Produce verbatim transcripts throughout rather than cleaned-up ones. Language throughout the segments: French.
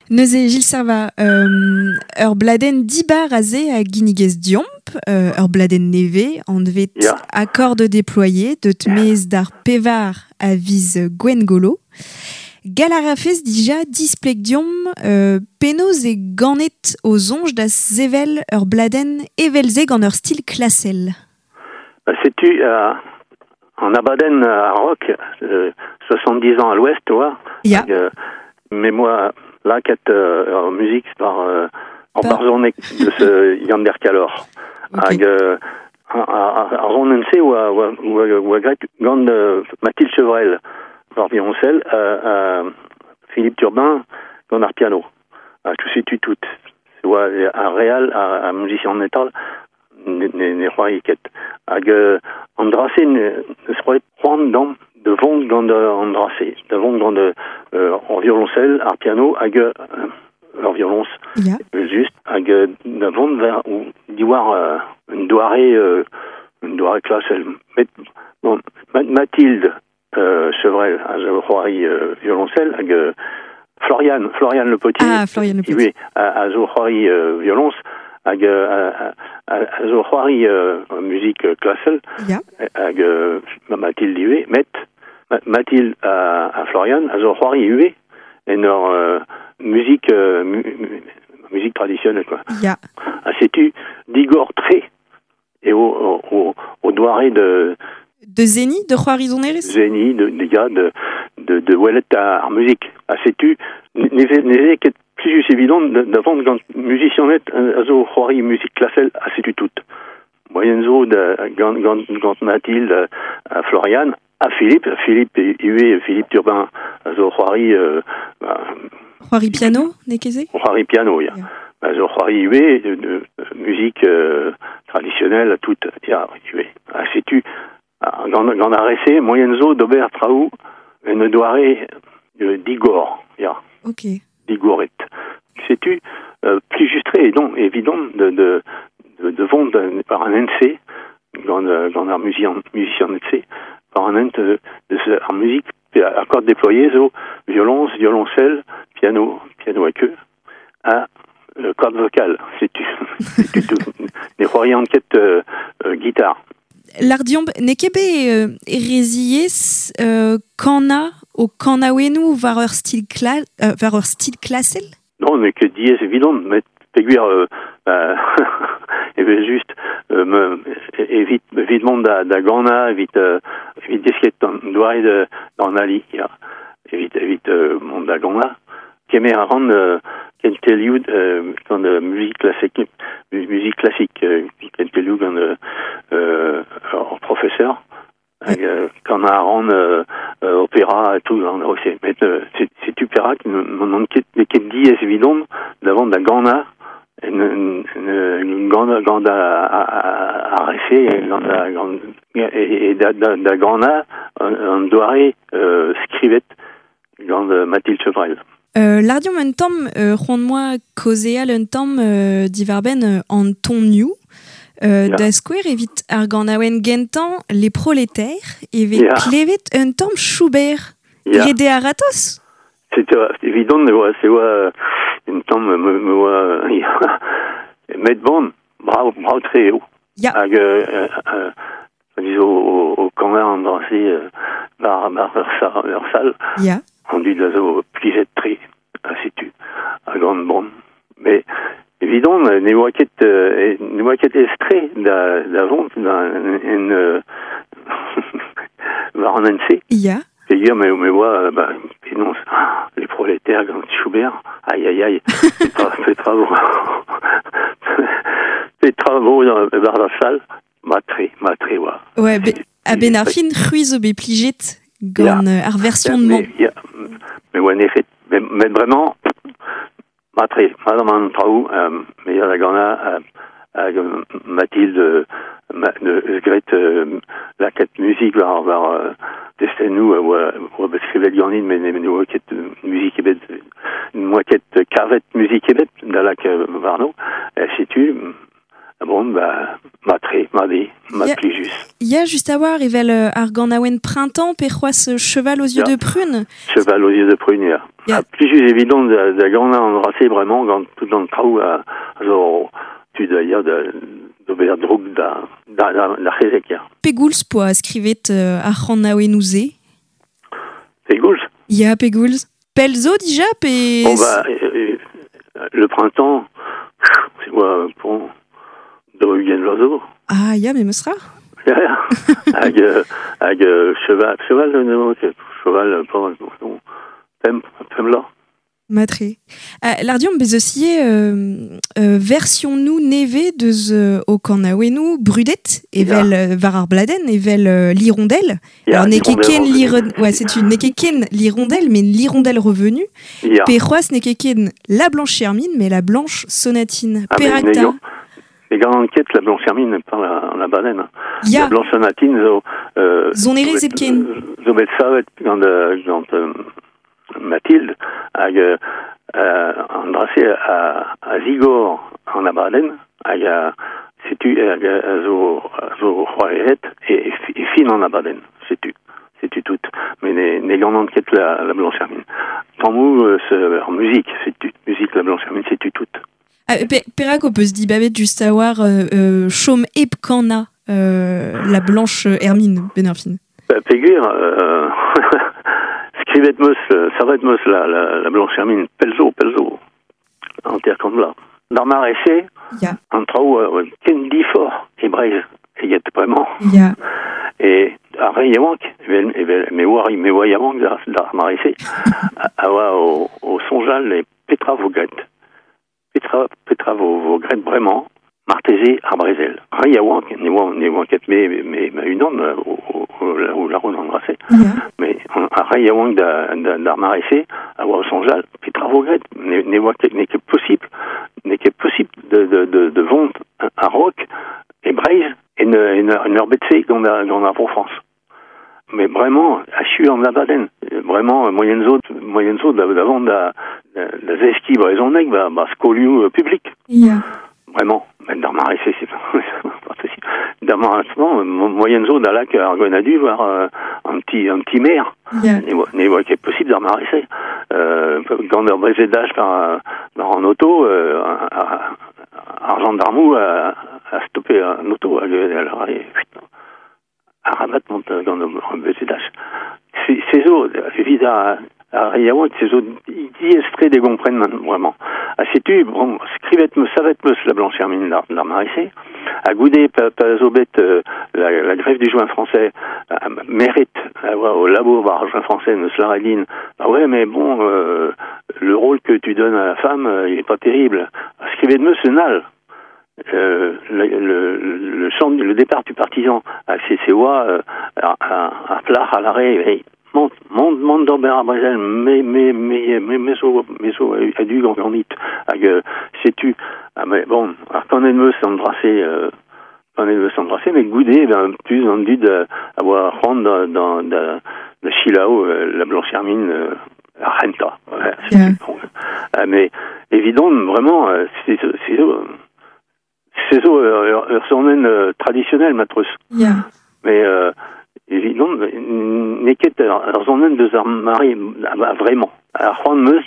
Neuze Gilles Serva, euh, ur bladen dibar a ze a ginniges diomp, euh, ur bladen neve, an vet Ya. accord de déployer, de tmez d'ar pevar a viz Gwen Golo. Gal a rafez dija displeg diom euh, penoz e ganet o zonj da zevel ur bladen evelze gant ur stil klasel. Bah, sais-tu, euh, en Abaden à Rock, euh, soixante-dix ans à l'ouest, tu vois. Ya. Euh, mais moi, là, quête euh, en musique par euh, en Par- barzornek de ce Yander Calor. Ok. Avec euh, à Ronense ou à ou à ou à- ou à Grec, gant euh, Mathilde Chevrel, par violoncelle, euh, euh, Philippe Turbin, gant ar piano. Ah, tout sais-tu tout. Ou à un réal, à un musicien métal. Ne ne roi iket hag euh, andrase ne ne se roet c'hoant dans de vont gant de andrase de vont gant de euh, en violoncelle ar piano hag euh, leur violonce Ya. juste hag euh, de vont vers ou diwar euh, une doirée euh, une doirée classe met bon Ma- Mathilde euh, Chevrel a roi euh, violoncelle hag euh, Florian Florian Le Potier Ah, Florian Le Potier. oui a a zo roi euh, violonce hag euh, a a zo c'hoari euh, musique classelle Ya. hag euh, Mathilde Huet met Ma- Mathilde a, a Florian a zo c'hoari Huet en ur euh, musique euh, mu, mu, musique traditionnelle quoi. Ya. Ah, sais-tu d'Igor Tré et au au au, au doiré de De Zeni, de Juarizoneres. Zeni de des gars de de de Ouellet à à musique. Ah, sais-tu n'était n'était que plus juste évident de de vendre quand musicien net a zo c'hoari musique classelle ah sais-tu toute. Moyenzo de gant gant gant Mathilde à Florian à Philippe Philippe Huet Philippe Turbin a zo c'hoari euh, bah, Juari piano, nekeze. c'hoari piano ya. Ya. A zo c'hoari Huet de, de, de musique euh, traditionnelle toute ya Huet. Ah sais-tu ah, gant gant a rese Moyenzo d'Aubert Traou une doirée euh, d'Igor ya. Ok. Digoret. Sais-tu, euh, plus justré et donc évident de de de, de vendre par un N C, dans dans un musicien musicien N C, par un N C de, de ce, en musique accord déployé, zo violon, violoncelle, piano, piano à queue, à euh, corde vocale. Sais-tu, sais-tu tout, des royaumes enquête euh, euh, guitare. L'ardiomb nekebe euh, eresiez euh, kana o kanawenu var ur stil kla euh, var ur stil klasel. Non, mais que diez évident, mais péguire euh, euh, et bien juste euh, me évite évidemment da da gana évite euh, évite disquette doit de dans ali ya évite évite euh, mon da gana kemer rend euh, quelque lieu euh, quand de musique classique musique classique euh, quelque lieu quand de euh, professeur euh, quand on a rend euh, euh, opéra et tout on a aussi mais euh, c'est c'est opéra qui mon enquête qui dit est évident d'avant de la gana une une une grande grande à à à rester grande grande et da da da gana un doiré euh, scrivet grande Mathilde Chevrel. Euh, L'ardiomb un tamm euh, ronde-moi causéal un tamm euh, divarben euh, en ton new. Euh, Ja. Da skouer evit ar ganawen gentan les prolétaires evit Ja. klevet un tamm Schubert. Ja. Rede a ratos. C'est euh, évident de voir c'est ouais une temps me me voit mettre bon bravo bravo très haut. Ya. Hag euh euh disons au au camp embrassé euh, par par leur leur salle. Ya. On dit de zo pliget très sais-tu à grande bonne mais évident les moquettes les moquettes estrées d'avant dans une va en N C Ya. et dire mais mais moi bah non les prolétaires quand Schubert aïe aïe aïe c'est pas c'est travaux c'est travaux dans la salle matré matré ouais Ouais, be, a ben ar fin c'huizo be pliget gant Ya. euh, ar version de mais man. il y a mais ouais en effet mais, mais vraiment matré madame un travaux euh, mais il y a la gana euh, Mathilde euh, ma, de Grete euh, la quête musique var var euh, destenu ou ou beskrivet ganin mais mais une quête musique et une moquette carvette musique et dans la varno si tu bon bah Matré, Madé, Matlijus. Il y a juste à voir, Evel Arganawen printemps, Perrois cheval aux yeux yeah. de prune. Cheval aux yeux de prune, yeah. Yeah. Plus juste évident de, de Gana embrassé vraiment, quand tout dans le trou, genre, tu dois dire de, de ver drog da, da, da, da chezek, yeah. Pegouls poa skrivet uh, Arganawenouze. Pegouls? Ya, Pegouls. Pelzo, déjà, pe... Bon, bah, euh, le printemps, c'est quoi, pour... de Eugen Loiseau. Ah, ya, mais me sera. Ya, ya. Avec, avec cheval, cheval, non, cheval, pas, non, thème, thème là. Matré. Uh, L'ardium bezosier euh, euh, version nous neve de ze Okanawenu brudet evel yeah. varar bladen evel euh, l'hirondelle. Yeah, alors n'est qu'en l'hirondelle. Ouais, c'est une n'est qu'en l'hirondelle, mais l'hirondelle revenue. Yeah. Perrois n'est qu'en la blanche hermine, mais la blanche sonatine. Ah, Peracta. Les grandes enquêtes, la blanche hermine, pas la, la baleine. Yeah. La blanche sonatine, zo. Euh, Zonere zepken. Zo bet savet quand quand Mathilde a euh, embrassé à, à Zigor en Abaden, a c'est tu a zo zo royette et et fine en Abaden, c'est tu c'est tu toute, mais les les grandes enquêtes la la blanche hermine. Tant mou euh, en musique, c'est tu musique la blanche hermine, c'est tu toute. Ah, Perak on peut se dire babette juste à voir euh, chaume epkana euh, la blanche hermine Bénerfine. Péguir euh, Scrivetmus, Savetmus, la, la, la blanche hermine, Pelzo, Pelzo, en terre comme là. Dans ma récé, yeah. un trou, Ken Diffort, et Braise, et y a vraiment. Yeah. Et à Rayawank, mais Wari, mais Wayawank, dans ma récé, à au, au Sonjal, les Petra Vogret. Petra, Petra Vogret, vraiment. Martésé à Brésil. Rayawank, n'est wanket mais mais mais une onde où la route embrassée. Mais à Rayawank d'Armaressé, à Wassanjal, Petra Vogret, n'est wanket n'est que possible, n'est que possible de de de de vendre à Rock et Braise et une une une herbette qu'on a qu'on a pour France. Mais vraiment, à Chu en Abaden, vraiment moyenne zone moyenne zone d'avant de la zeski Brézonnec, bah bah scoliu public. Vraiment, même dans ma récé, c'est pas possible. Dans ma moyenne zone à lac Argonadu, voir euh, un petit un petit maire, yeah. n'est pas qui est possible dans ma récé. Euh, quand on a d'âge par en auto, euh, à, à, Argent d'Armou a, a stoppé un auto, à, à, à rabattre mon quand on a d'âge. Ces eaux, évidemment. À Rayawank, ces autres diestrés des comprennent vraiment. À sais-tu, bon, scrivet-me, savette-me, la blanche hermine d'Armarissé, à Goudé, Palazobet, la, la grève du joint français, mérite, au labo, bah, joint français, ne se la ah ouais, mais bon, euh, le rôle que tu donnes à la femme, euh, il est pas terrible. Scrivet-me, c'est nal. Euh, le, le, le, chant, le départ du partisan à C C O A, euh, à, à, à Flach, à l'arrêt, hey, monte, monte, monte dans à Brésil, mais, mais, mais, mais, mais, so, mais, so, a dû en vite, avec, sais-tu, ah, mais bon, alors, quand on est de s'embrasser, euh, quand on est de s'embrasser, mais Goudé, ben, plus on dit d'avoir rendre dans, dans, dans, le Chilao, euh, la blanche hermine, euh, la Renta, ouais, yeah. Bon, euh, mais, évidemment, vraiment, euh, c'est, c'est, c'est ça, euh, son euh, traditionnel, matrus. Yeah. Mais, euh, évidemment, n'est qu'être son de Zarmari, vraiment. À Juan Meus,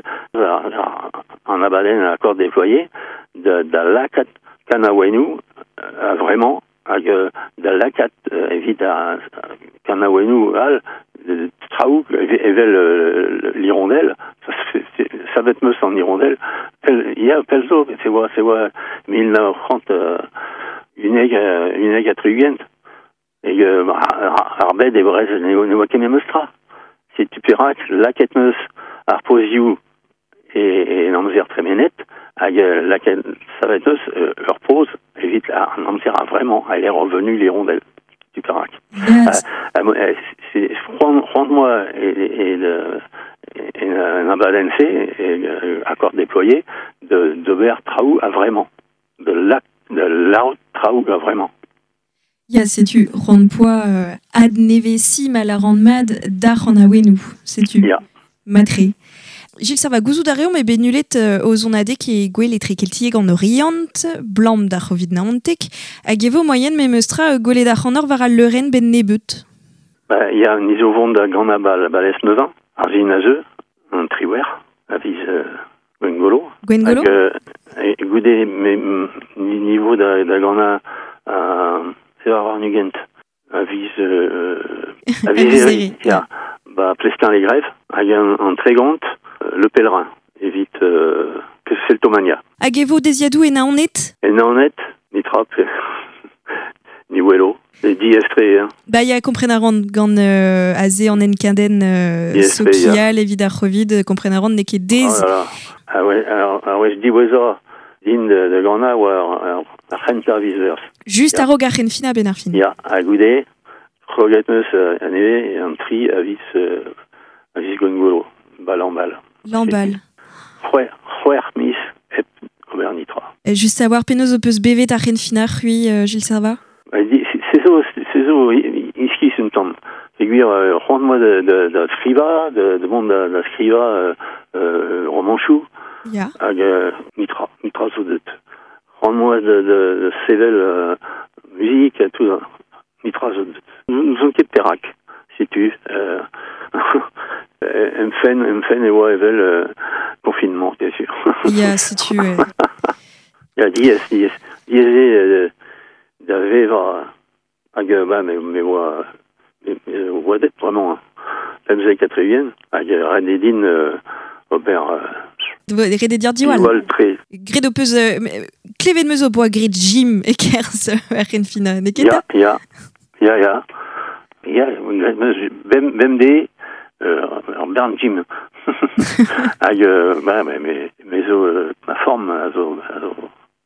en Abaden, à l'accord déployé, de la Kanawenu, vraiment, de la cat, évite à Kanawenu, al, Traouk, Evel, l'hirondelle, ça va être Meus en hirondelle, il y a Pelzo, c'est quoi, c'est quoi, mille neuf cent trente, une egg, une egg à Trugent. Et que Arbed et Brez ne voient qu'un mestra. Si tu pirates, la quête-meuse, Arposiou et Namzer très bien net, la quête, ça va être leur pose, évite la Namzer vraiment, elle est revenue les rondelles. Tu pirates. Yes. Rende-moi et Nabadense, et accord déployé, de, de Ver Traou à vraiment. De la, de la Traou à vraiment. Ya, sais-tu, rendre-poids euh, ad nevessim à la rendre mad d'ar en awenu, sais-tu, yeah. matré. Gilles Serva gouzout a reom e benulet euh, o zonadek e gwell e trekeltieg an orient, blam da c'hovid naontek, hag evo moyen me meustra euh, gwelet ar c'hanor var al leuren ben nebut. Bah, il y a un isovon de Gana bal balès neuvin, arzin a zeu, un triwer, a viz euh, Gwengolo. Gwengolo Hag euh, e goude me niveau da, da Gana a sevar ar nugent, a viz euh, a viz eri, ya, bah, plestin les grèves, hag un, un trégant, euh, le pèlerin, évite euh, que c'est le Tomania. Hag evo deziadou e naonet? Et naonet, ni trap, ni wello. Les di estre, hein. Ba ya komprenaran gant euh, aze an enkaden euh, sokial evit ar c'hovid komprenaran ne ket dez. Oh là là. Ah ouais, alors, alors ouais, je dis weza din de, de Gana ou ar c'henter vizers. Just a rog ar c'henfina ben ar fin. Ya, a goude, roget meus uh, a neve et un tri a vis uh, a vis Gwengolo, bal en bal. Lambal. C'hwer, c'hwer mis et ober nitra. Just savoir penaos o peus bevet ar c'henfina c'hui euh, Gilles Serva? C'est ça, c'est ça, ici, c'est une tombe. C'est-à-dire, rends-moi de, de, de scriva, de, de monde de, de scriva, euh, euh, romanchou, yeah. Hag euh, mitra, mitra zodet. Rends-moi de, de, de sevel euh, musique, tout ça. Mitra zodet. Nous, nous sommes qu'est perak, si tu, euh, m'fen, m'fen et wa evel, euh, confinement, bien sûr. Yeah, si tu, euh... Il y a diez, diez, diez, euh, d'avait va hag bah mais mais moi mais moi d'être vraiment hein. La musique quatrième hag rededin euh, Robert euh, rede dir diwal diwal très gred o peus euh, klevet meus o boa gred Jim e kers ar c'henfina ne ket ya ya ya ya ya bem bem de euh, Bern Jim hag bah mais mais mais euh, ma forme azo azo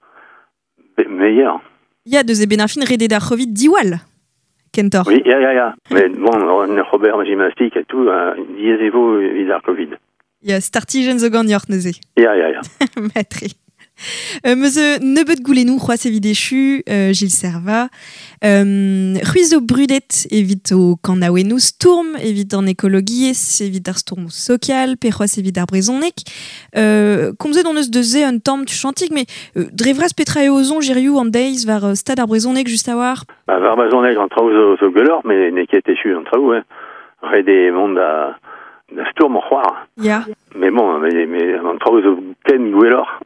meilleur. Il y a deux benarfin rede d'ar c'hovid diwal, kentor. Oui, ya, ya, ya. Mais bon, Robert gymnastique et tout, euh, diez evo vid ar Covid. Il y a startigen zo gant yort neuze. Ya, ya, ya. Matri. Euh, Meuze nebeut goulenou c'hoaz evit echu, euh, Gilles Serva. Euh, C'huiz o brudet evit o kanaouennou stourm, evit an ekologiez, evit ar stourm social, pe c'hoaz evit ar brezonek. Euh, Komzet on eus de un tamm tu chantig, mais euh, drevras petra e ozon jirioù an deiz var euh, stad ar brezonek just a war? Bah, var brezonek an traoù zo, zo gelor, mais ne ket echu an traoù, hein. Rede mont da, da stourm o c'hoar. Ya. Mais bon, mais, mais an traoù zo ken gwellor.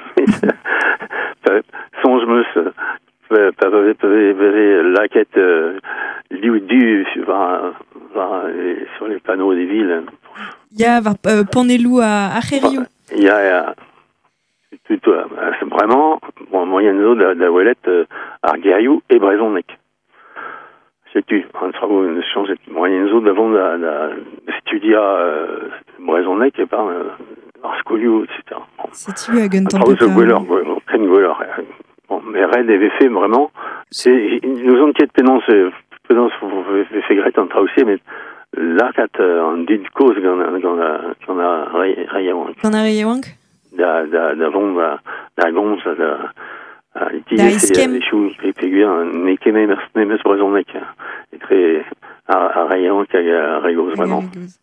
Songe meus pa pa laket liou du sur les panneaux des villes. Ya var euh, panelou a a c'herioù. Ya ya. C'est vraiment bon moyen zo da da welet ar gerioù e brezhoneg. Sais-tu, un travaux ne change moyen zo d'avant da da studia brezhoneg et pas ar skolioù et cetera. C'est-tu à Gunton Pepper? Bon, mais Red avait fait vraiment. C'est nous ont quitté pénance pénance fait grette en trausé, mais là quand on dit cause qu'on a qu'on a qu'on a rayant. Qu'on a rayant. Da da da bon da da gonz da da iskem des choux et péguin mais qui même même sur raison mec et très à rayant qui a régos vraiment.